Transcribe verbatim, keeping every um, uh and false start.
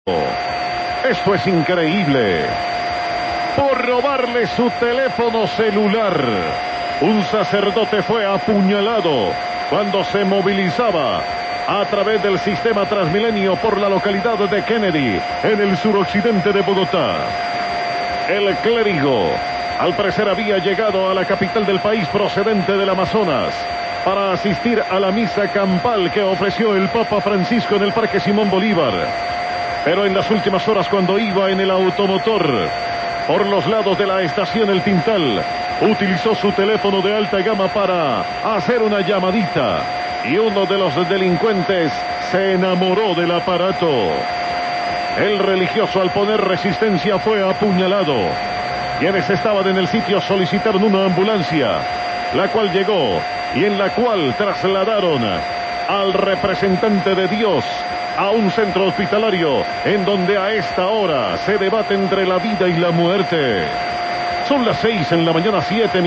Esto es increíble. Por robarle su teléfono celular, un sacerdote fue apuñalado cuando se movilizaba a través del sistema Transmilenio por la localidad de Kennedy, en el suroccidente de Bogotá. El clérigo, al parecer, había llegado a la capital del país procedente del Amazonas para asistir a la misa campal que ofreció el Papa Francisco en el Parque Simón Bolívar. Pero en las últimas horas, cuando iba en el automotor por los lados de la estación El Tintal, utilizó su teléfono de alta gama para hacer una llamadita, y uno de los delincuentes se enamoró del aparato. El religioso, al poner resistencia, fue apuñalado. Quienes estaban en el sitio solicitaron una ambulancia, la cual llegó y en la cual trasladaron al representante de Dios a un centro hospitalario en donde a esta hora se debate entre la vida y la muerte. Son las seis en la mañana, siete